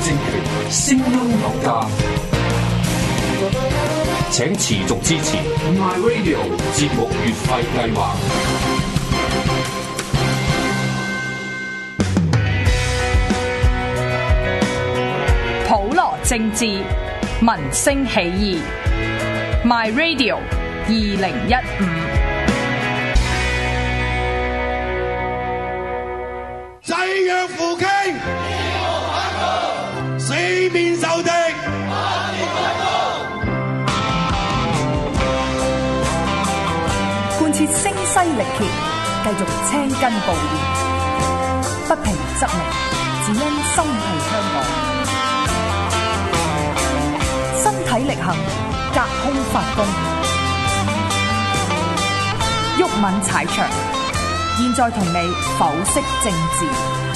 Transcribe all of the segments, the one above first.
政權，聲音有價，請持續支持 My Radio 節目月費計劃。 普羅政治，民聲起義。My Radio 2015。 濟弱扶傾，四面受敵， 貫徹聲嘶力竭，繼續青筋暴現，不平則鳴，只因心繫香港。身體力行，隔空發功，毓民踩場。現在同你剖析政治。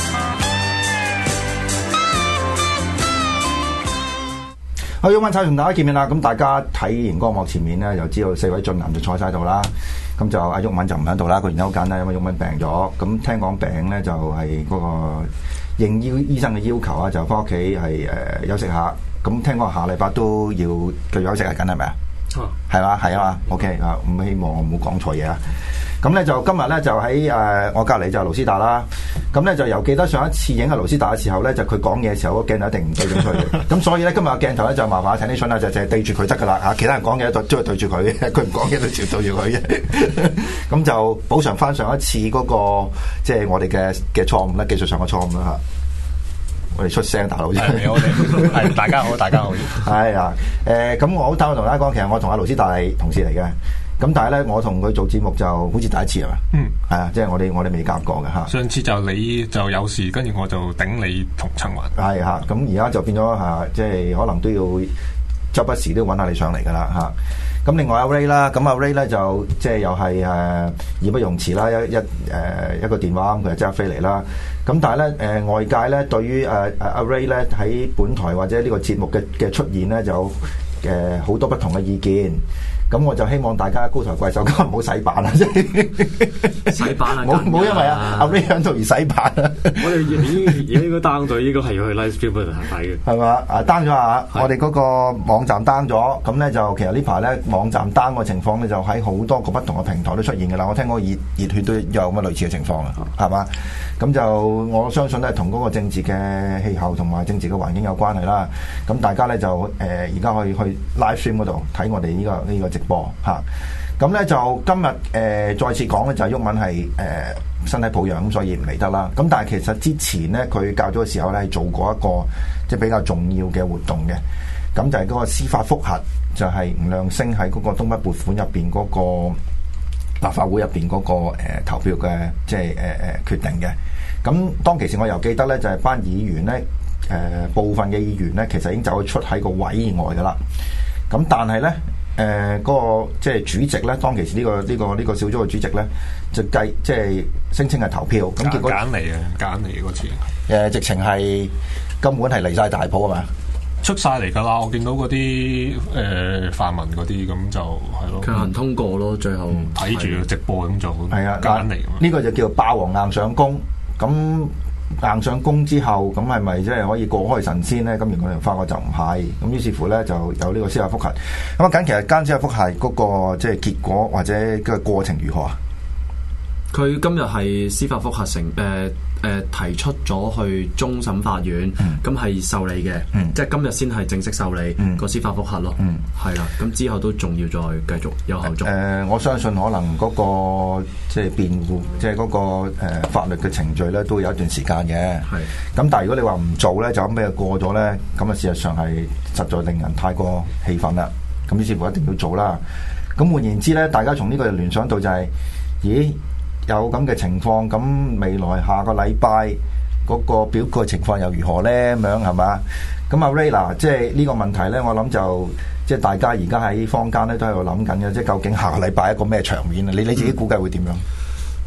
好，毓民踩場同大家見面啦。咁大家睇完光幕前面咧，就知道四位俊男就坐晒度啦。咁就阿毓民就唔喺度啦。個原因好簡單，因為毓民病咗。咁聽講病咧就係嗰個應醫生嘅要求啊，就翻屋企係休息下。咁聽講下禮拜都要繼續休息係緊，係咪啊？係嘛，係啊嘛。OK 啊，唔希望我唔好講錯嘢啊。咁咧就今日咧就喺我隔離就係盧斯達啦。咁咧就由記得上一次影阿盧斯達嘅時候咧，就佢講嘢嘅時候個鏡頭一定唔對準佢嘅。咁所以咧今日個鏡頭咧就麻煩睇啲信啦，就淨係對住佢得噶啦嚇。其他人講嘢都係對住佢，佢唔講嘢都照對住佢嘅。咁就補償翻上一次嗰個即係我哋嘅錯誤啦，技術上嘅錯誤啦嚇。我哋出聲，大佬啫。 我哋係大家好，大家好。 係啊，咁我好坦白同大家講，其實我同阿盧斯達係同事嚟嘅。咁但係咧，我同佢做節目就好似第一次係嘛？係啊，即係我哋未夾過嘅嚇。 上次就你就有事，跟住我就頂你同陳雲。 係嚇，咁而家就變咗嚇，即係可能都要周不時都要揾下你上嚟㗎啦嚇。咁另外阿 Ray 啦，咁阿 Ray 咧就即係又係義不容辭啦，一個電話咁佢就即刻飛嚟啦。咁但係咧外界咧對於阿 Ray 咧喺本台或者呢個節目嘅出現咧就好多不同嘅意見。咁我就希望大家高抬貴手，今日唔好洗版啦，即係洗版啊！ 冇因為阿 Ray 喺度而洗版啊！ 我哋已經應該 down 咗，應該係要去 live stream 嗰度睇嘅。 係嘛？down 咗下，我哋嗰個網站 down 咗，咁咧就其實呢排咧網站 down 嘅情況咧就喺好多個不同嘅平台都出現嘅啦。我聽講熱血都有咁嘅類似嘅情況啊，係嘛？咁就我相信咧同嗰個政治嘅氣候同埋政治嘅環境有關係啦。咁大家咧就而家可以去 live stream 嗰度睇我哋呢個直播嚇。咁咧就今日再次講咧就係毓民係身體抱恙咁，所以唔嚟得啦。咁但係其實之前咧佢較早嘅時候咧係做過一個即係比較重要嘅活動嘅。咁就係嗰個司法覆核，就係吳亮星喺嗰個東北撥款入邊嗰個立法會入邊嗰個投票嘅即係決定嘅。咁當其時我又記得咧就係班議員咧部分嘅議員咧其實已經走咗出喺個位以外噶啦。咁但係咧嗰個即係主席咧，當其時呢個小組嘅主席咧就即係聲稱係投票，咁結果揀嚟嗰次直情係根本係離晒大譜啊嘛！ 出晒嚟㗎啦！我見到嗰啲泛民嗰啲咁就係咯， 強行通過咯，最後睇住直播咁做， 係啊， 揀嚟呢個就叫霸王硬上弓。咁硬上弓之後，咁係咪即係可以過開神仙咧？咁如果我哋發覺就唔係，咁於是乎咧就有呢個司法覆核。咁啊，其實間司法覆核嗰個即係結果或者個過程如何啊？ 佢今日係司法覆核提出咗去終審法院，咁係受理嘅，即係今日先係正式受理個司法覆核咯，係啦，咁之後都仲要再繼續有後續。 我相信可能嗰個即係辯護，即係嗰個法律嘅程序咧，都有一段時間嘅。係。咁但係如果你話唔做咧，就咁俾佢過咗咧，咁啊事實上係實在令人太過氣憤啦。咁於是乎一定要做啦。咁換言之咧，大家從呢個聯想到就係，咦？有咁嘅情況，咁未來下個禮拜嗰個表決情況又如何咧？咁樣係嘛？咁阿 Ray 嗱，即係呢個問題咧，我諗就即係大家而家喺坊間咧都喺度諗緊嘅，即係究竟下個禮拜一個咩場面啊？你自己估計會點樣？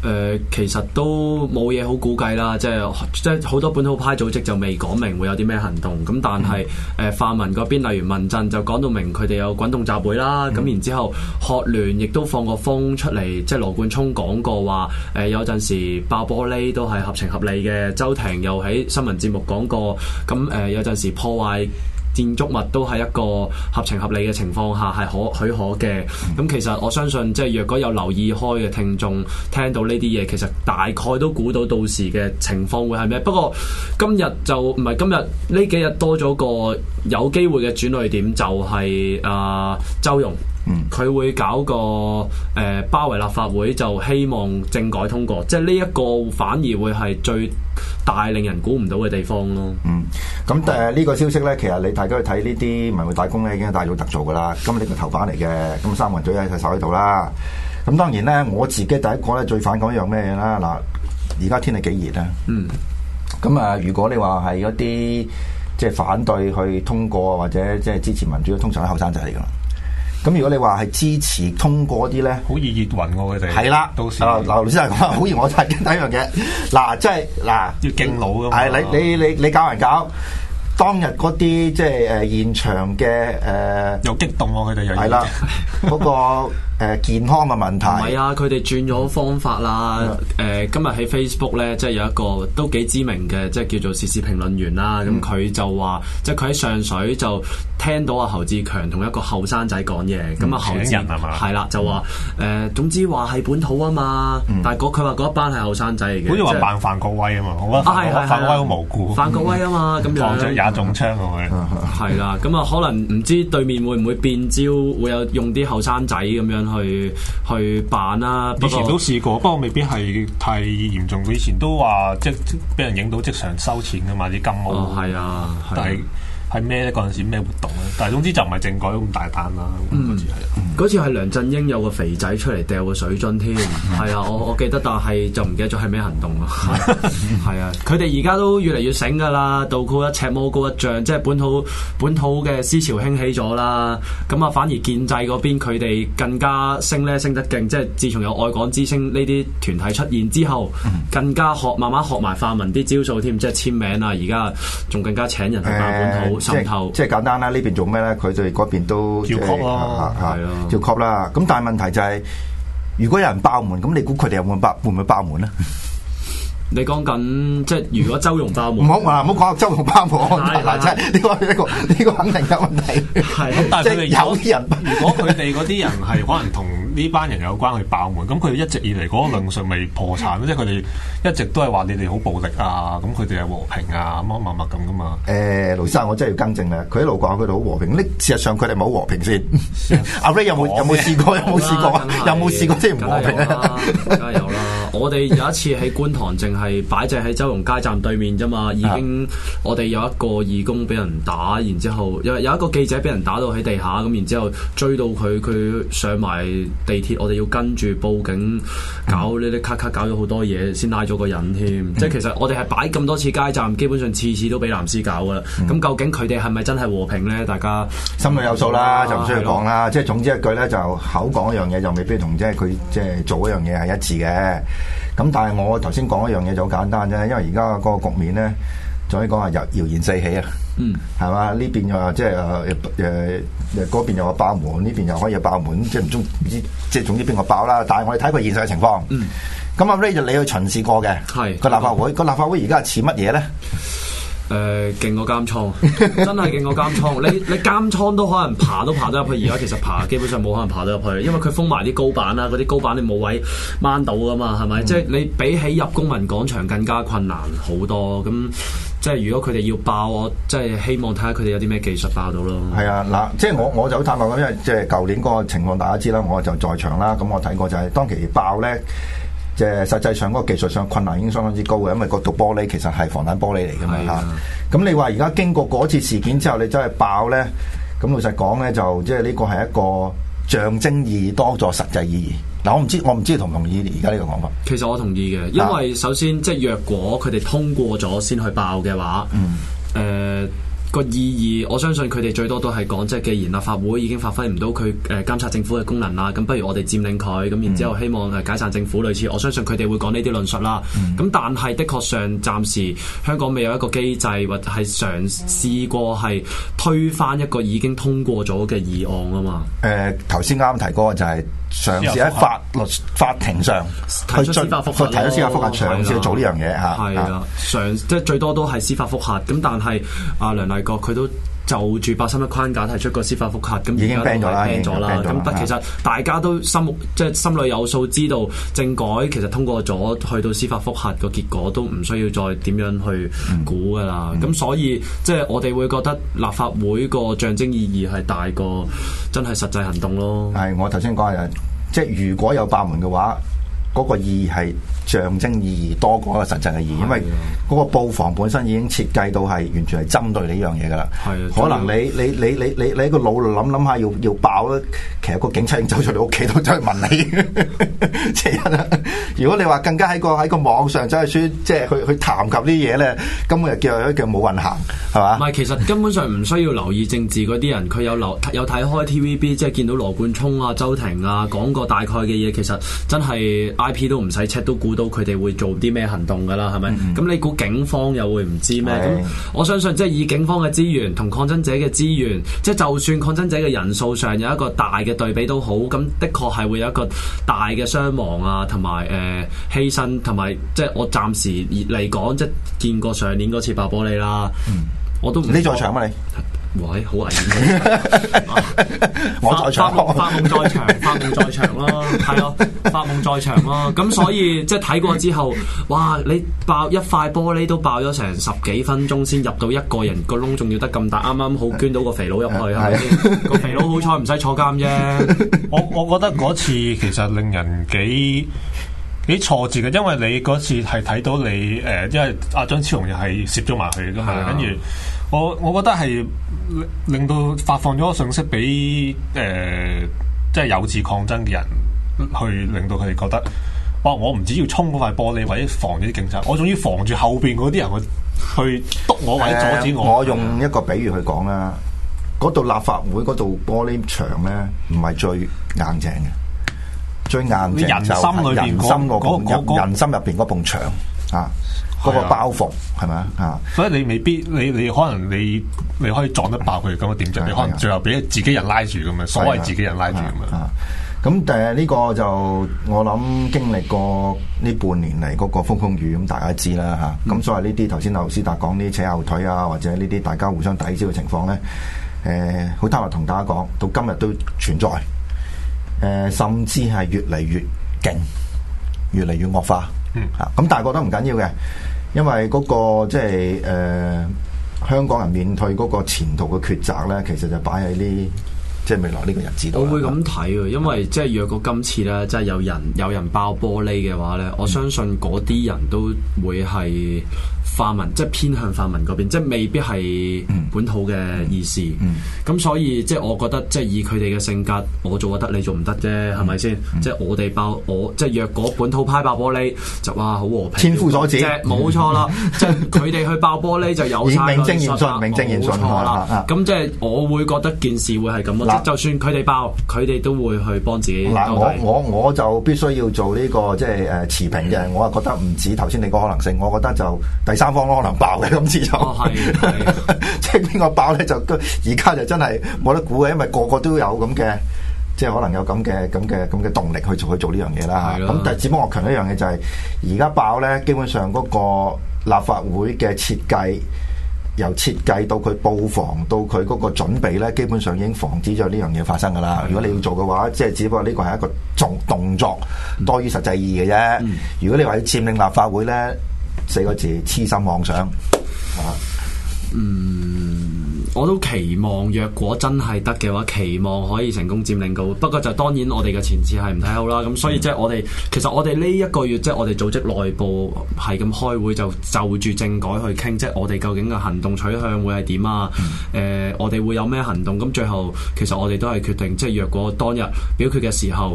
其實都冇嘢好估計啦，即係好多本土派組織就未講明會有啲咩行動，咁但係泛民嗰邊例如民陣就講到明佢哋有滾動集會啦，咁然之後學聯亦都放個風出嚟，即係羅冠聰講過話有陣時爆玻璃都係合情合理嘅，周庭又喺新聞節目講過，咁有陣時破壞建築物都係一個合情合理嘅情況下係許可嘅，咁其實我相信即係若果有留意開嘅聽眾聽到呢啲嘢，其實大概都估到到時嘅情況會係咩。不過今日就唔係今日呢幾日多咗個有機會嘅轉捩點，就係周融。佢會搞個包圍立法會，就希望政改通過，即係呢一個反而會係最大令人估唔到嘅地方咯。 咁呢個消息咧，其實你大家去睇呢啲文匯大公咧已經係大做特做噶啦。今日呢個頭版嚟嘅，咁三文嘴喺手喺度啦。咁當然咧，我自己第一個咧最反感一樣咩嘢啦？嗱，而家天氣幾熱啊。咁如果你話係嗰啲即係反對去通過或者即係支持民主，通常係後生仔嚟噶啦。咁如果你話係支持通過啲咧， 好易熱暈喎佢哋。係啦， 到時劉先生講好易，我睇第一樣嘢。嗱，即係嗱， 要敬老噶嘛。 係你搞人搞，當日嗰啲即係現場嘅又激動喎佢哋又係啦，嗰個健康嘅問題。 唔係啊，佢哋轉咗方法啦。今日喺 Facebook 咧，即係有一個都幾知名嘅，即係叫做時事評論員啦。咁佢就話，即係佢喺上水就聽到阿侯志強同一個後生仔講嘢。咁啊，侯志係啦，就話總之話係本土啊嘛。但係佢話嗰一班係後生仔嚟嘅， 好似話扮范國威啊嘛。我覺得范國威好無辜。 范國威啊嘛，咁樣放咗也中槍啊佢。 係啦，咁啊可能唔知對面會唔會變招，會有用啲後生仔咁樣去扮啦。 以前都試過，不過未必係太嚴重。以前都話即俾人影到即場收錢噶嘛啲金毛。 係啊， 但係咩咧？嗰陣時咩活動咧？但係總之就唔係政改咁大單啦。 嗰次係梁振英有個肥仔出嚟掉個水樽添。係啊，我記得，但係就唔記得咗係咩行動啦。係啊，佢哋而家都越嚟越醒噶啦，道高一尺魔高一丈，即係本土嘅思潮興起咗啦。咁啊，反而建制嗰邊佢哋更加升得勁，即係自從有愛港之星呢啲團體出現之後，更加慢慢學埋泛民啲招數添，即係簽名啊！而家仲更加請人去辦本土滲透。 即係簡單啦，呢邊做咩咧？佢哋嗰邊都叫 call 咯， 係咯，叫 call 啦。咁但係問題就係，如果有人爆門，咁你估佢哋會唔會爆門咧？ 你講緊即係如果周融爆門， 唔好講周融爆門嗱，即係呢個肯定有問題。 係，但係佢哋有啲人，如果佢哋嗰啲人係可能同呢班人有關去爆門，咁佢哋一直以嚟嗰個論述未破產，即係佢哋一直都係話你哋好暴力啊，咁佢哋係和平啊，乜咁噶嘛？盧生，我真係要更正啦，佢一路講佢哋好和平，事實上佢哋冇和平先。阿 Ray 有冇試過？有冇試過即係唔和平啊？ 梗係有啦！我哋有一次喺觀塘淨係擺正喺周融街站對面啫嘛，已經我哋有一個義工俾人打，然之後有一個記者俾人打到喺地下，咁然之後追到佢上埋地鐵，我哋要跟住報警，搞呢啲卡搞咗好多嘢，先拉咗個人添。即係其實我哋係擺咁多次街站，基本上次次都俾藍絲搞噶啦。咁究竟佢哋係咪真係和平咧？大家心裏有數啦，就唔需要講啦。即係總之一句咧，就口講一樣嘢，就未必同即係佢即係做一樣嘢係一致嘅。咁但係我頭先講一樣嘢就好簡單啫，因為而家嗰個局面咧，就可以講話謠言四起啊，係嘛？呢邊又話即係嗰邊又話爆門，呢邊又可以爆門，即係唔知即係總之邊個爆啦。但係我哋睇佢現實嘅情況，咁阿 Ray 就你去巡視過嘅，係個立法會，個立法會而家似乜嘢咧？ 勁過監倉，真係勁過監倉。你監倉都可能爬得入去，而家其實基本上冇可能爬得入去，因為佢封埋啲高板啦，嗰啲高板你冇位掹到噶嘛，係咪？即係你比起入公民廣場更加困難好多。咁即係如果佢哋要爆，我即係希望睇下佢哋有啲咩技術爆到咯。係啊，嗱，即係我就好坦白講，因為即係舊年嗰個情況大家知啦，我就在場啦。咁我睇過就係當其爆咧。即係實際上嗰個技術上困難已經相當之高嘅，因為嗰道玻璃其實係防彈玻璃嚟㗎嘛嚇。咁你話而家經過嗰次事件之後，你真係爆咧，咁老實講咧，就即係呢個係一個象徵意義多過實際意義。嗱，我唔知你同唔同意而家呢個講法？ 其實我同意嘅，因為首先即係若果佢哋通過咗先去爆嘅話， 個意義，我相信佢哋最多都係講，即係既然立法會已經發揮唔到佢監察政府嘅功能啦，咁不如我哋佔領佢，咁然之後希望解散政府類似，我相信佢哋會講呢啲論述啦。咁但係的確上暫時香港未有一個機制，或者係嘗試過係推翻一個已經通過咗嘅議案啊嘛。 頭先啱提嗰個就係嘗試喺法庭上提出司法覆核， 提出司法覆核，嘗試去做呢樣嘢嚇。 係啦，即係最多都係司法覆核。咁但係阿梁麗國佢都就住831框架提出個司法覆核，咁已經 ban 咗啦， 咁其實大家都心裏有數，知道政改其實通過咗，去到司法覆核個結果都唔需要再點樣去估噶啦。咁所以即係我哋會覺得立法會個象徵意義係大過真係實際行動咯。 係我頭先講嘅，即係如果有爆門嘅話，嗰個意義係象徵意義多過一個實際嘅意義，因為嗰個布防本身已經設計到係完全係針對你呢樣嘢噶啦。可能你喺個腦度諗下要爆咧，其實個警察已經走出你屋企度走去問你。即係如果你話更加喺個網上走去即係去談及呢啲嘢咧，根本就叫冇運行，係嘛？唔係， 其實根本上唔需要留意政治嗰啲人，佢有睇開 TVB， 即係見到羅冠聰啊、周庭啊講過大概嘅嘢，其實真係 IP 都唔使 check 都估到佢哋會做啲咩行動㗎啦，係咪？咁你估警方又會唔知咩？咁我相信即係以警方嘅資源同抗爭者嘅資源，即係就算抗爭者嘅人數上有一個大嘅對比都好，咁的確係會有一個大嘅傷亡啊，同埋犧牲，同埋即係我暫時嚟講，即係見過上年嗰次爆玻璃啦，我都唔。 你在場嗎你？ 喂，好危險！ 我在場， 發夢在場，發夢在場咯，係咯，發夢在場咯。咁所以即係睇過之後，哇！你爆一塊玻璃都爆咗成10幾分鐘先入到一個人個窿，仲要得咁大，啱啱好捐到個肥佬入去，係咪先？個肥佬好彩唔使坐監啫。 我覺得嗰次其實令人幾挫折嘅，因為你嗰次係睇到你因為阿張超雄又係攝咗埋去噶嘛，跟住我覺得係令到發放咗個信息俾即係有志抗爭嘅人，去令到佢哋覺得，哇！我唔止要衝嗰塊玻璃或者防住啲警察，我仲要防住後邊嗰啲人去督我或者阻止我。 我用一個比喻去講啦，嗰度立法會嗰度玻璃牆咧，唔係最硬淨嘅。最硬淨就係人心入邊嗰埲牆啊，嗰個包袱係咪啊？ 所以你未必你可能你可以撞得爆佢咁嘅點啫，你可能最後俾自己人拉住咁樣，所謂自己人拉住咁樣。 咁呢個就我諗經歷過呢半年嚟嗰個風風雨，咁大家知啦嚇。咁所以呢啲頭先劉斯達講啲扯後腿啊，或者呢啲大家互相抵消嘅情況咧，好坦白同大家講，到今日都存在。甚至係越嚟越勁，越嚟越惡化。咁但係覺得唔緊要嘅，因為嗰個即係香港人面對嗰個前途嘅抉擇咧，其實就擺喺呢即係未來呢個日子度。 我會咁睇喎，因為即係若果今次咧，即係有人爆玻璃嘅話咧，我相信嗰啲人都會係泛民，即係偏向泛民嗰邊，即係未必係本土嘅意思。咁所以即係我覺得，即係以佢哋嘅性格，我做得你做唔得啫，係咪先？即係我哋爆即係若果本土派爆玻璃，就哇好和平， 千夫所指， 冇錯啦。即係佢哋去爆玻璃就有晒名正言順，名正言順啦。咁即係我會覺得件事會係咁咯。就算佢哋爆，佢哋都會去幫自己。 嗱，我就必須要做呢個即係持平嘅。我係覺得唔止頭先你個可能性，我覺得就第三方都可能爆嘅今次就。即係邊個爆咧？就而家就真係冇得估嘅，因為個個都有咁嘅，即係可能有咁嘅動力去做呢樣嘢啦。咁但係只不過我強調一樣嘢就係，而家爆咧，基本上嗰個立法會嘅設計。由設計到佢布防到佢嗰個準備咧，基本上已經防止咗呢樣嘢發生噶啦。如果你要做嘅話，即係只不過呢個係一個動作多於實際意義嘅啫。如果你話要佔領立法會咧，4個字痴心妄想啊。 我都期望，若果真係得嘅話，期望可以成功佔領到。不過就當然我哋嘅前次係唔睇好啦。咁所以即係其實我哋呢一個月即係我哋組織內部係咁開會，就住政改去傾，即係我哋究竟嘅行動取向會係點啊？我哋會有咩行動？咁最後其實我哋都係決定，即係若果當日表決嘅時候，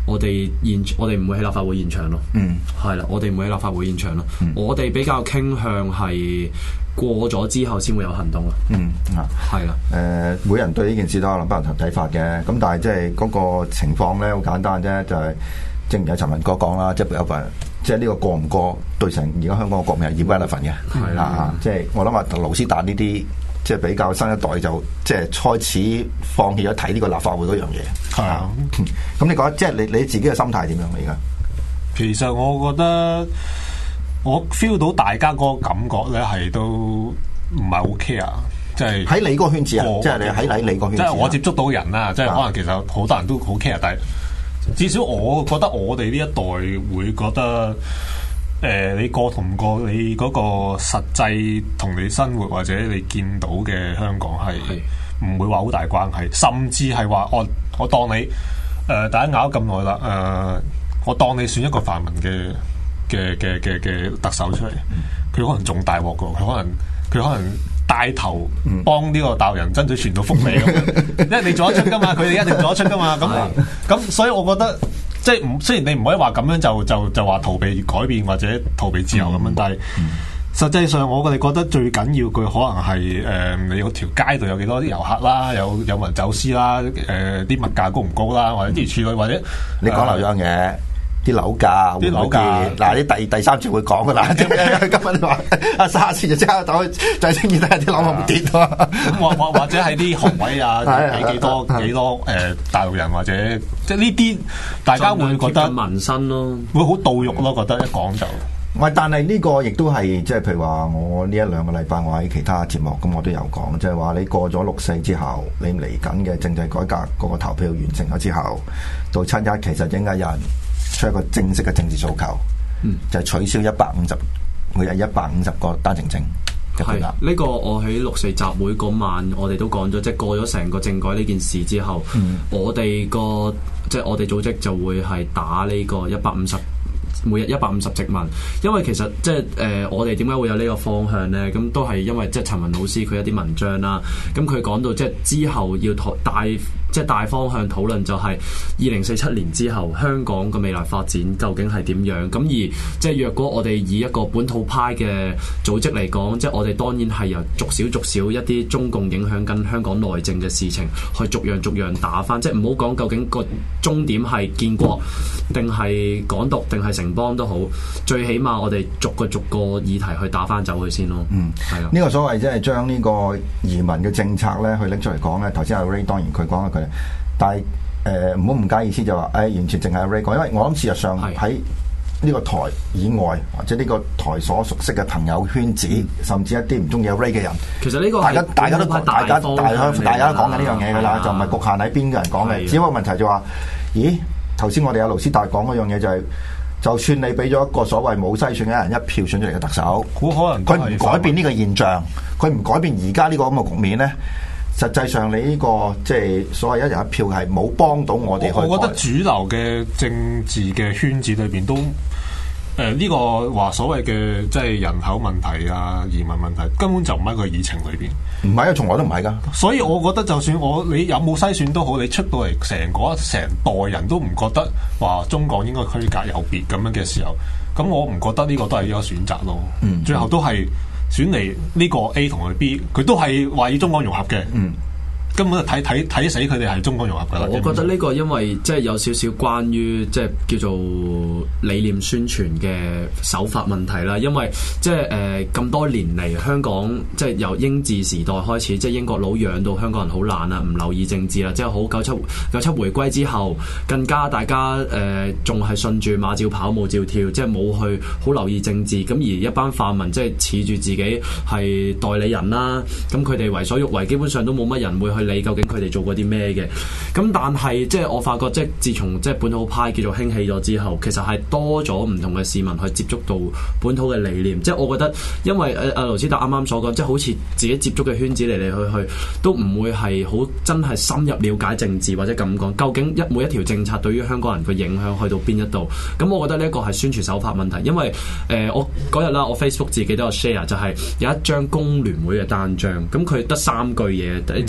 我哋唔會喺立法會現場咯。係啦，我哋唔會喺立法會現場咯。我哋比較傾向係過咗之後先會有行動咯。係啦。 每人對呢件事都可能不同睇法嘅，咁但係即係嗰個情況咧好簡單啫，就係正如阿陳文哥講啦，即係有份。即係呢個過唔過對成而家香港嘅國民係嚴歸一份嘅，係啦，即係我諗話盧斯達呢啲即係比較新一代就即係開始放棄咗睇呢個立法會嗰樣嘢。係啊，咁你覺得即係你自己嘅心態點樣而家？ 其實我覺得我 feel 到大家嗰個感覺咧係都唔係好 care，即係喺你嗰個圈子啊，即係你喺你個圈子， 即係我接觸到人啦，即係可能其實好多人都好 care，但係。至少我覺得我哋呢一代會覺得，你過同唔過你嗰個實際同你生活或者你見到嘅香港係唔會話好大關係，甚至係話我當你大家拗咁耐啦，我當你選一個泛民嘅特首出嚟，佢可能仲大鑊㗎，佢可能帶頭幫呢個大陸人爭取傳道福利咁，因為你做得出噶嘛，佢哋一定做得出噶嘛。咁所以我覺得即係雖然你唔可以話咁樣就話逃避改變或者逃避自由咁樣，但係實際上我哋覺得最緊要佢可能係你有條街度有幾多啲遊客啦，有人走私啦，啲物價高唔高啦，或者啲處理或者你講漏樣嘢。啲樓價嗱，啲第三節會講噶啦。今日話阿沙士就即刻走去最先見睇啲樓冇跌咯。 或者係啲學位啊，俾幾多大陸人或者即係呢啲，大家會覺得民生咯， 會好到肉咯。覺得一講就喂，但係呢個亦都係即係譬如話，我呢1-2個禮拜我喺其他節目咁我都有講，即係話你過咗6-4之後，你嚟緊嘅政制改革嗰個投票完成咗之後，到7-1其實應該有人出一個正式嘅政治訴求，就係取消每日150個單程證嘅配額。 呢個我喺6-4集會嗰晚，我哋都講咗，即係過咗成個政改呢件事之後，我哋即係我哋組織就會係打呢個每日150殖民，因為其實即係我哋點解會有呢個方向呢？咁都係因為即係陳文老師佢一啲文章啦，咁佢講到即係之後要大方向討論，就係2047年之後香港嘅未來發展究竟係點樣？咁而即係若果我哋以一個本土派嘅組織嚟講，即係我哋當然係由逐少一啲中共影響緊香港內政嘅事情，去逐樣打返，即係唔好講究竟個終點係建國定係港獨定係城邦都好，最起碼我哋逐個議題去打返走佢先咯。係啊， 呢個所謂即係將呢個移民嘅政策咧去拎出嚟講咧，頭先阿 Ray 當然佢講佢。但係唔好誤解意思就話，完全淨係 Ray 講，因為我諗事實上喺呢個台以外，或者呢個台所熟悉嘅朋友圈子，甚至一啲唔中意 Ray 嘅人， 其實呢個大家都講緊呢樣嘢㗎啦，就唔係局限喺邊個人講嘅。只不過問題就話，咦？頭先我哋阿盧斯達講嗰樣嘢就係，就算你俾咗一個所謂冇篩選嘅人一票選出嚟嘅特首， 好可能佢唔改變呢個現象，佢唔改變而家呢個咁嘅局面咧。實際上，你呢個即係所謂一人一票係冇幫到我哋去。 我覺得主流嘅政治嘅圈子裏邊都呢個話所謂嘅即係人口問題啊、移民問題，根本就唔喺個議程裏邊。 唔係啊，從來都唔係㗎。 所以我覺得就算你有冇篩選都好，你出到嚟成代人都唔覺得話中國應該區隔有別咁樣嘅時候，咁我唔覺得呢個都係一個選擇咯。最後都係。選嚟呢個 A 同佢 B， 佢都係話要中港融合嘅，根本就睇死佢哋係中港融合噶啦。 我覺得呢個因為即係有少少關於即係叫做理念宣傳嘅手法問題啦。因為即係咁多年嚟，香港即係由英治時代開始，即係英國佬養到香港人好懶啊，唔留意政治啦。即係好97回歸之後，更加大家仲係順住馬照跑，舞照跳，即係冇去好留意政治。咁而一班泛民即係恃住自己係代理人啦，咁佢哋為所欲為，基本上都冇乜人會去理究竟佢哋做過啲咩嘅。咁但係即係我發覺，即係自從即係本土派叫做興起咗之後，其實係多咗唔同嘅市民去接觸到本土嘅理念。即係我覺得，因為阿盧斯達啱啱所講，即係好似自己接觸嘅圈子嚟去都唔會係好真係深入了解政治，或者咁講，究竟每一條政策對於香港人嘅影響去到邊一度。咁我覺得呢一個係宣傳手法問題。因為我嗰日啦，我 Facebook 自己都有 share，就係有一張工聯會嘅單張，咁佢得3句嘢，即係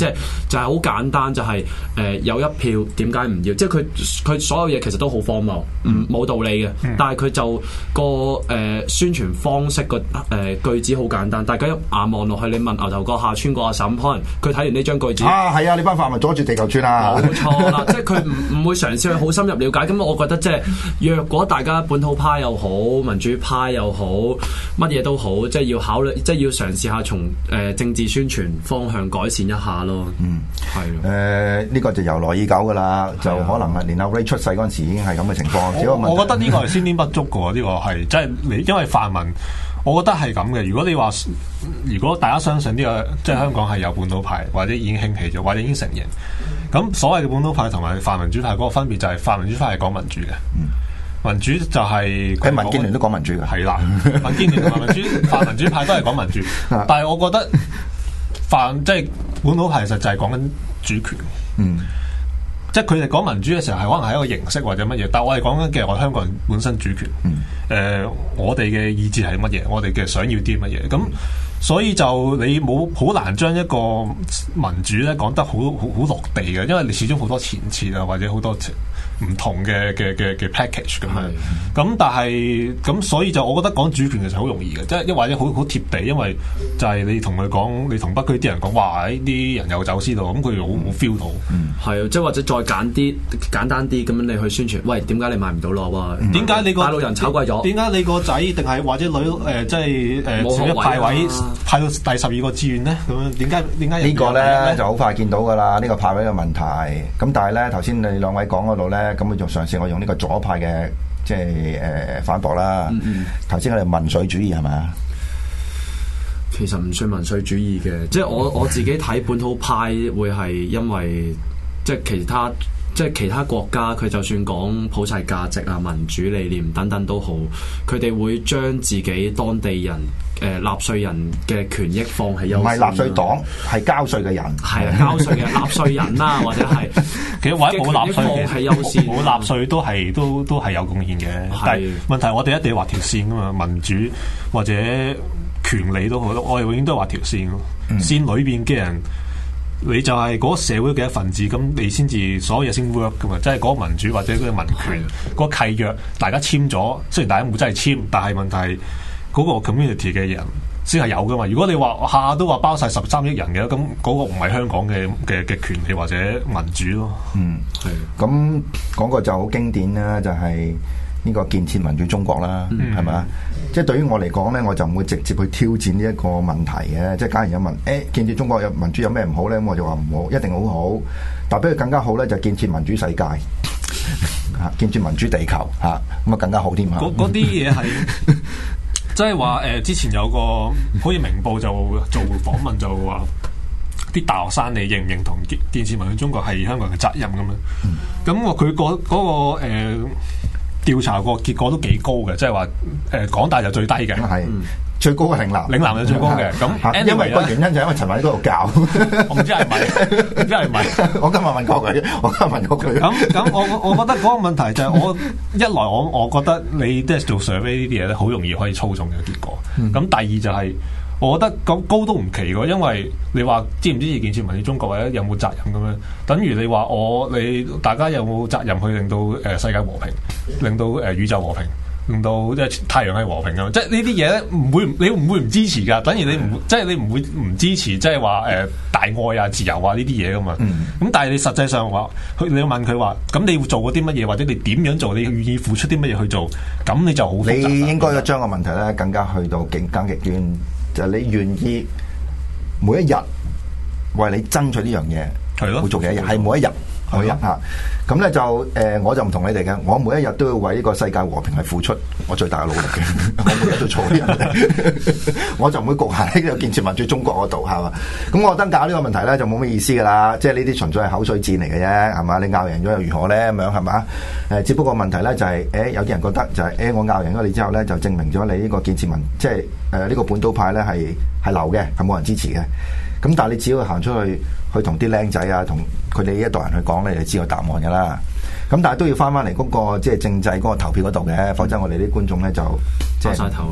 就係好簡單，就係有一票點解唔要？即係佢所有嘢其實都好荒謬，冇道理嘅。但係佢就個宣傳方式個句子好簡單，大家一眼望落去，你問牛頭角下村個阿嬸，可能佢睇完呢張句子係啊，你班泛民阻住地球村啊！ 冇錯啦，即係佢唔會嘗試去好深入了解。咁我覺得即係若果大家本土派又好，民主派又好，乜嘢都好，即係要考慮，即係要嘗試下從政治宣傳方向改善一下咯。係呢個就由來已久噶啦，就可能係連阿 Ray 出世嗰陣時已經係咁嘅情況。 我覺得呢個係先天不足嘅，呢個係即係你因為泛民，我覺得係咁嘅。如果你話如果大家相信呢個即係香港係有本土派，或者已經興起咗，或者已經成型，咁所謂嘅本土派同埋泛民主派嗰個分別就係泛民主派係講民主嘅。民主就係佢民建聯都講民主嘅， 係啦，民建聯同埋泛民主派都係講民主，但係我覺得即係本土派其實就係講緊主權，即係佢哋講民主嘅時候係可能係一個形式或者乜嘢，但係我哋講緊嘅我哋香港人本身主權，我哋嘅意志係乜嘢，我哋嘅想要啲乜嘢，咁所以就你冇好難將一個民主咧講得好落地嘅，因為你始終好多前設啊，或者好多唔同嘅 package 咁樣，咁但係咁所以就我覺得講主權其實好容易嘅，即係一或者好貼地，因為就係你同佢講，你同北區啲人講話，啲人有走私度，咁佢好 feel 到， 係啊，即係或者再簡單啲咁樣你去宣傳，喂，點解你買唔到落啊？ 點解你個大陸人炒貴咗？ 點解你個仔定係或者女即係少一派位派到第12個志願咧？咁樣點解呢個咧就好快見到㗎啦？呢個派位嘅問題，咁但係咧頭先你兩位講嗰度咧。咁佢就嘗試我用呢個左派嘅即係反駁啦。頭先我哋民粹主義係咪啊？ 其實唔算民粹主義嘅，即係我自己睇本土派會係因為即係其他國家佢就算講普世價值啊、民主理念等等都好，佢哋會將自己當地人納稅人嘅權益放喺優先。唔係納稅黨，係交稅嘅人。係啊，交稅嘅納稅人啦，或者係其實或者冇納稅係優先， 冇納稅都係有貢獻嘅。但係問題我哋一定要畫條線噶嘛，民主或者權利都好，我哋永遠都係畫條線咯。線裏邊嘅人。你就係嗰個社會嘅一份子，咁你先至所有嘢先 work 噶嘛，即係嗰個民主或者嗰個民權嗰個契約，大家簽咗，雖然大家冇真係簽，但係問題係嗰個 community 嘅人先係有噶嘛。如果你話下下都話包晒13億人嘅，咁嗰個唔係香港嘅權利或者民主咯。 係。咁講個就好經典啦，就係呢個建設民主中國啦，係咪啊？即係對於我嚟講咧，我就唔會直接去挑戰呢一個問題嘅。即係假如有問，建設中國有民主有咩唔好咧？咁我就話唔好，一定好好。但係比佢更加好咧，就建設民主世界，建設民主地球嚇，咁啊更加好添嚇。 嗰啲嘢係即係話之前有個好似明報就做訪問就話啲大學生你認唔認同建設民主中國係香港人嘅責任咁樣？咁佢嗰個調查個結果都幾高嘅，即係話港大就最低嘅， 係最高嘅嶺南就最高嘅。咁因為個原因就係因為陳偉喺嗰度教， 我唔知係咪，唔知係咪。 我今日問過佢， 咁我覺得嗰個問題就係一來我覺得你即係做 survey 呢啲嘢咧，好容易可以操縱嘅結果。咁第二就係。我覺得咁高都唔奇嘅，因為你話支唔支持建設民主中國或者有冇責任咁樣，等於你話你大家有冇責任去令到世界和平，令到宇宙和平，令到即係太陽系和平咁，即係呢啲嘢咧你唔會唔支持㗎，等於你唔即係你唔會唔支持，即係話大愛啊、自由啊呢啲嘢㗎嘛。咁但係你實際上話，你要問佢話，咁你會做過啲乜嘢，或者你點樣做，你願意付出啲乜嘢去做，咁你就好複雜。 你應該要將個問題咧更加去到更極端。就你願意每一日為你爭取呢樣嘢，係咯，會做幾多日？係每一日嚇。咁咧就我就唔同你哋嘅，我每一日都要為呢個世界和平係付出我最大嘅努力嘅。我每日都做呢樣嘢，我就唔會局限喺呢個建設民主中國嗰度係嘛。咁我覺得搞呢個問題咧就冇咩意思㗎啦，即係呢啲純粹係口水戰嚟嘅啫，係嘛？你拗贏咗又如何咧？咁樣係嘛？只不過問題咧就係有啲人覺得就係我拗贏咗你之後咧，就證明咗你呢個建設民即係呢個本土派咧係流嘅，係冇人支持嘅。咁但係你只要行出去同啲僆仔啊，同佢哋呢一代人去講，你就知道答案㗎啦。咁但係都要翻嚟嗰個即係政制嗰個投票嗰度嘅，否則我哋啲觀眾咧就即係晒頭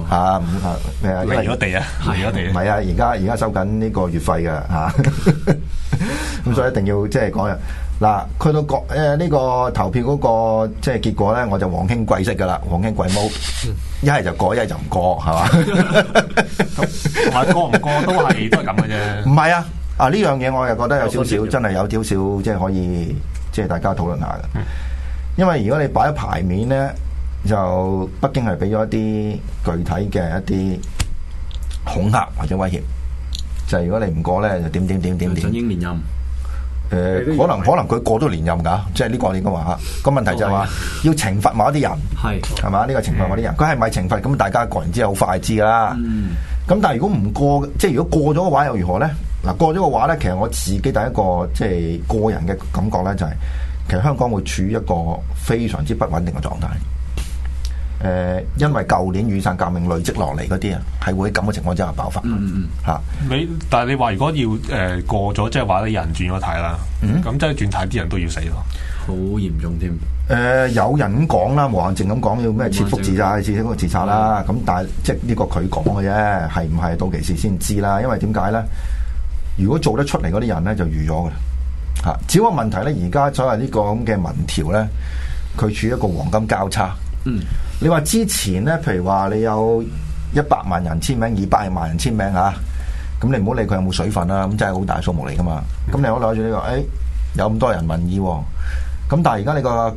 離咗地啊，離咗地。 唔係啊，而家收緊呢個月費㗎嚇。 咁所以一定要即係講啊。嗱，去到呢個投票嗰個即係結果咧，我就皇兄貴式噶啦，皇兄貴毛，一係就過，一係就唔過，係嘛？ 同埋過唔過都係咁嘅啫。 唔係啊，呢樣嘢我又覺得有少少，真係有少少即係可以即係大家討論下嘅。因為如果你擺喺牌面咧，就北京係俾咗一啲具體嘅一啲恐嚇或者威脅，就係如果你唔過咧，就點想英連任。 可能佢過咗連任㗎，即係呢個你應該話嚇。個問題就係話要懲罰某一啲人，係嘛？呢個懲罰某啲人，佢係咪懲罰？咁大家過完之後好快知啦。咁但係如果唔過，即係如果過咗嘅話又如何咧？嗱，過咗嘅話咧，其實我自己第一個即係個人嘅感覺咧，就係其實香港會處於一個非常之不穩定嘅狀態。因為舊年雨傘革命累積落嚟嗰啲啊，係會喺咁嘅情況之下爆發。 但係你話如果要過咗，即係話啲人轉咗軚啦，咁即係轉軚啲人都要死咯， 好嚴重添。 有人咁講啦，無限淨咁講要咩切腹自殺，切腹自殺啦。咁但係即係呢個佢講嘅啫，係唔係到期時先知啦？因為點解咧？如果做得出嚟嗰啲人咧，就預咗嘅啦。只不過問題咧，而家所謂呢個咁嘅民調咧，佢處於一個黃金交叉。你話之前咧，譬如話你有100萬人簽名、200萬人簽名嚇，咁你唔好理佢有冇水分啦，咁真係好大數目嚟噶嘛。咁你可攞住呢個，有咁多人民意喎，咁但係而家你個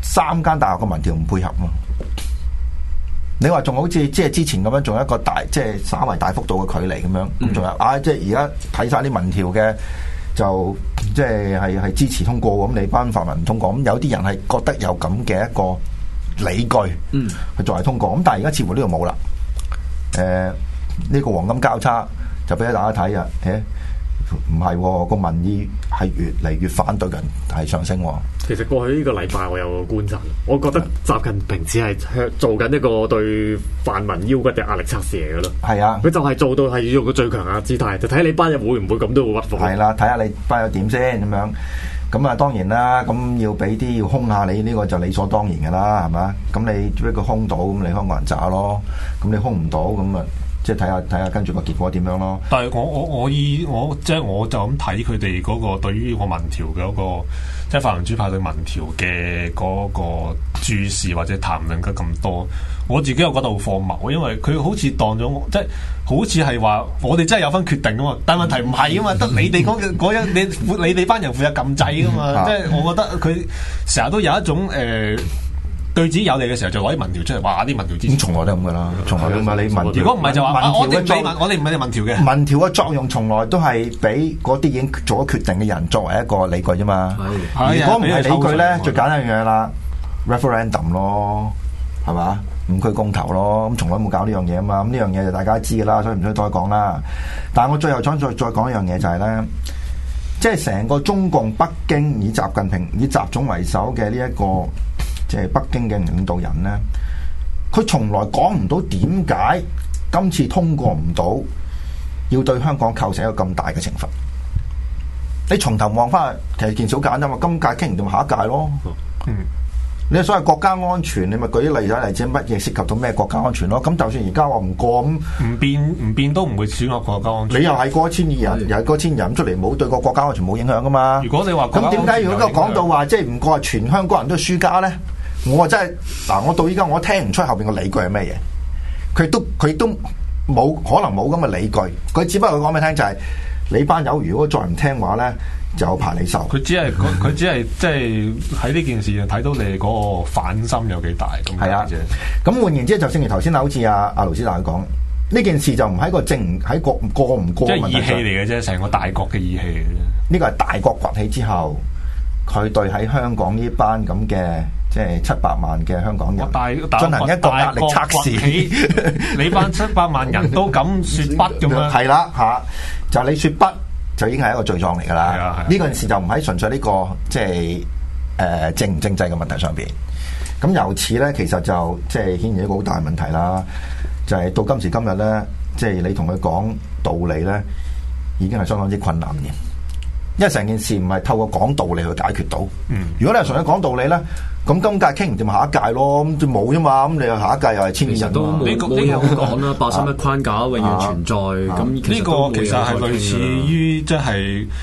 3間大學嘅民調唔配合嘛？你話仲好似即係之前咁樣，仲有一個大即係稍為大幅度嘅距離咁樣，咁仲有即係而家睇晒啲民調嘅，就即係支持通過咁，你班泛民唔通過，咁有啲人係覺得有咁嘅一個理據，去作為通過，咁但係而家似乎呢度冇啦。呢個黃金交叉就俾大家睇啊！唔係個民意係越嚟越反對人係上升。 其實過去呢個禮拜我有個觀察，我覺得習近平只係做緊一個對泛民腰骨嘅壓力測試嚟嘅咯。係啊，佢就係做到係要用個最強硬姿態，就睇你班人會唔會咁都會屈服。係啦，睇下你班友點先咁樣。咁啊，當然啦，咁要俾啲要兇下你呢個就理所當然嘅啦，係嘛？咁你俾佢兇到，咁你香港人渣咯。咁你兇唔到，咁啊，即係睇下跟住個結果點樣咯。 但係我即係我就咁睇佢哋嗰個對於個民調嘅嗰個，即係泛民主派對民調嘅嗰個注視或者談論得咁多，我自己又覺得好荒謬，因為佢好似當咗即係好似係話我哋真係有份決定噶嘛，但係問題唔係噶嘛，得你哋你哋班人負責撳掣噶嘛，即係我覺得佢成日都有一種對自己有利嘅時候就攞啲民調出嚟，話啲民調之前從來都咁噶啦，從來都咁啊！你民調如果唔係就話我哋唔係民調嘅民調嘅作用，從來都係俾嗰啲已經做咗決定嘅人作為一個理據啫嘛。如果唔係理據咧，最簡單一樣嘢啦 ，referendum 咯，係嘛？5區公投咯，咁從來冇搞呢樣嘢啊嘛。咁呢樣嘢就大家知噶啦，所以唔需要多講啦。但係我最後想再講一樣嘢就係咧，即係成個中共北京以習近平以習總為首嘅呢一個。即係北京嘅領導人咧，佢從來講唔到點解今次通過唔到，要對香港構成一個咁大嘅懲罰。你從頭望翻，其實件事好簡單嘛，今屆傾唔掂下一屆咯。你所謂國家安全，你咪舉啲例子，乜嘢涉及到咩國家安全咯？咁就算而家我唔過咁，唔變都唔會損害國家安全。你又係過1200人，又係過1000人出嚟，冇對個國家安全冇影響噶嘛？如果你話咁點解如果講到話即係唔過，全香港人都輸家咧？我真係嗱，我到依家我聽唔出後邊個理據係咩嘢，佢都冇可能冇咁嘅理據，佢只不過講俾你聽就係、是、你班友如果再唔聽話咧，就排你受。佢只係即係喺呢件事就睇到你嗰個反心有幾大咁解啫。咁換言之，就正如頭先好似阿盧師大講，呢件事就唔係個喺過唔過，即係義氣嚟嘅啫，成個大國嘅義氣嚟嘅啫。 呢個係大國崛起之後，佢對喺香港呢班咁嘅。即係700萬嘅香港人進行一個壓力測試， 你班700萬人都敢説不咁樣？ 係啦嚇，就你説不就已經係一個罪狀嚟㗎啦。呢件事就唔喺純粹呢個即係政唔政制嘅問題上邊。咁由此咧，其實就即係顯現一個好大問題啦。就係到今時今日咧，即係你同佢講道理咧，已經係相當之困難嘅。因為成件事唔係透過講道理去解決到。如果你係純粹講道理咧，咁今屆傾唔掂下一屆咯，咁就冇啫嘛。咁你又下一屆又係1000人， 都冇嘢好講啦。81框架永遠存在。咁呢個其實係類似於即係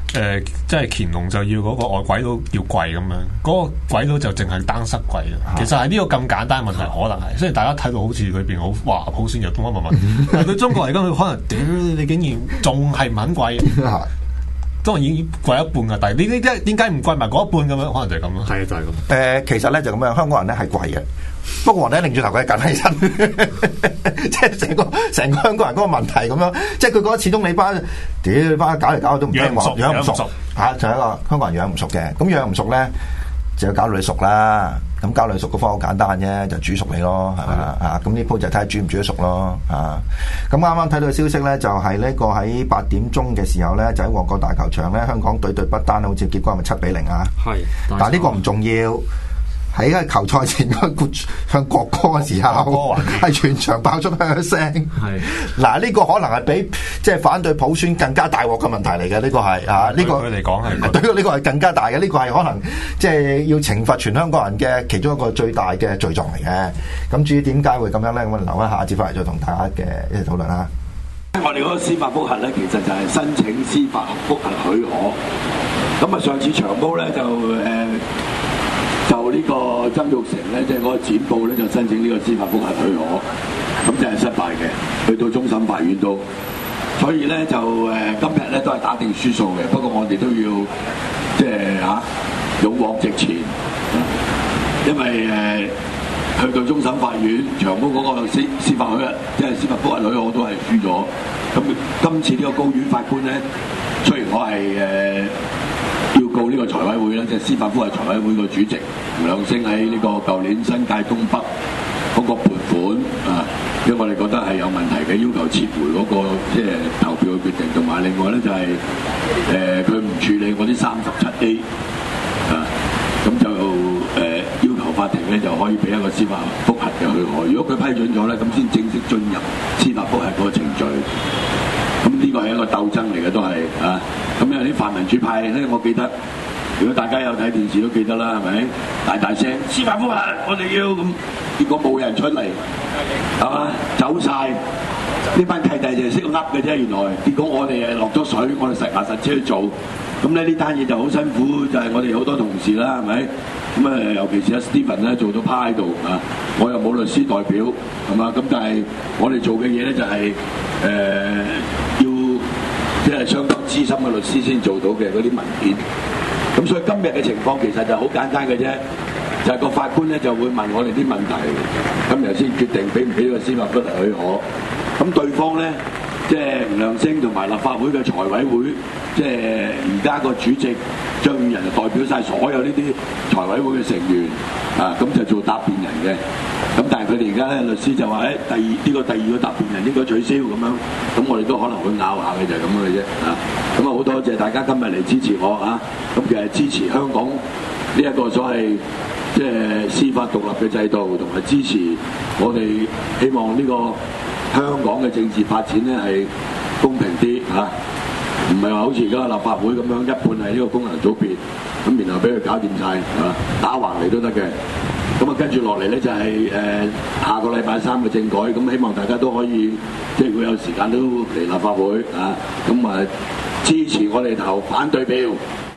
即係乾隆就要嗰個外鬼佬要跪咁樣，嗰個鬼佬就淨係單膝跪啊。其實係呢個咁簡單問題，可能係，雖然大家睇到好似裏邊好哇好先入東乜乜乜，但係對中國嚟講，佢可能屌你竟然仲係唔肯跪。當然已經跪一半噶，但係你點解唔跪埋嗰一半咁樣？可能就係咁咯。係啊，就係咁。 其實咧就咁樣，香港人咧係跪嘅，不過皇帝擰住頭佢係緊起身，即係成個香港人嗰個問題咁樣。即係佢覺得始終你班搞嚟搞去都唔聽話，養唔熟嚇，就係一個香港人養唔熟嘅。咁養唔熟咧，就要搞到你熟啦。咁搞到你熟嘅方法好簡單啫，就煮熟你咯，係咪啊？咁呢鋪就睇下煮唔煮得熟咯，啊！咁啱啱睇到嘅消息咧，就係呢個喺8點鐘嘅時候咧，就喺旺角大球場咧，香港隊對不丹好似結果係咪7-0啊？係，但係呢個唔重要。喺個球賽前向國歌嘅時候，係全場爆出噓聲。係嗱，呢個可能係比即係反對普選更加大鑊嘅問題嚟嘅。呢個係啊，呢個對佢嚟講係對呢個係更加大嘅。呢個係可能即係要懲罰全香港人嘅其中一個最大嘅罪狀嚟嘅。咁至於點解會咁樣咧？咁我留一下節翻嚟再同大家嘅一齊討論啦。 我哋嗰個司法覆核咧，其實就係申請司法覆核許可。咁啊，上次長毛咧就呢個曾鈺成咧，即係嗰個剪報咧，就申請呢個司法覆核許可，咁就係失敗嘅，去到終審法院都，所以咧就今日咧都係打定輸數嘅。不過我哋都要即係勇往直前，因為去到終審法院，長毛嗰個司法許即係司法覆核許可都係輸咗。咁今次呢個高院法官咧，雖然我係要告呢個財委會咧，即係司法覆核財委會個主席吳亮星喺呢個舊年新界東北嗰個撥款啊，因為我哋覺得係有問題嘅，要求撤回嗰個即係投票嘅決定，同埋另外咧就係佢唔處理嗰啲37A 啊，咁就要求法庭咧就可以俾一個司法覆核嘅許可。如果佢批准咗咧，咁先正式進入司法覆核嗰個程序。咁呢個係一個鬥爭嚟嘅，都係啊！咁有啲泛民主派咧，我記得，如果大家有睇電視都記得啦，係咪？大聲司法覆核，我哋要咁，結果冇人出嚟，係嘛？走晒，呢班契弟就係識噏嘅啫。原來結果我哋落咗水，我哋實牙實齒去做。咁咧呢單嘢就好辛苦，就係我哋好多同事啦，係咪？咁尤其是阿 Stephen 咧做到趴喺度啊，我又冇律師代表，係嘛？咁但係我哋做嘅嘢咧就係要即係相當資深嘅律師先做到嘅嗰啲文件。咁所以今日嘅情況其實就好簡單嘅啫，就係個法官咧就會問我哋啲問題，咁然後先決定俾唔俾個司法覆核許可。咁對方咧，即係吳亮星同埋立法會嘅財委會，即係而家個主席張宇人就代表晒所有呢啲財委會嘅成員啊，咁就做答辯人嘅。咁但係佢哋而家咧律師就話呢個第二個答辯人應該取消咁樣，咁我哋都可能會拗下嘅，就係咁嘅啫啊。咁啊好多謝大家今日嚟支持我啊，咁其實支持香港呢一個所謂即係司法獨立嘅制度，同埋支持我哋希望呢個香港嘅政治發展咧係公平啲嚇，唔係話好似而家立法會咁樣一半係呢個功能組別，咁然後俾佢搞掂晒，打橫嚟都得嘅。咁啊跟住落嚟咧就係下個禮拜3嘅政改，咁希望大家都可以即係如果有時間都嚟立法會啊，咁啊支持我哋投反對票。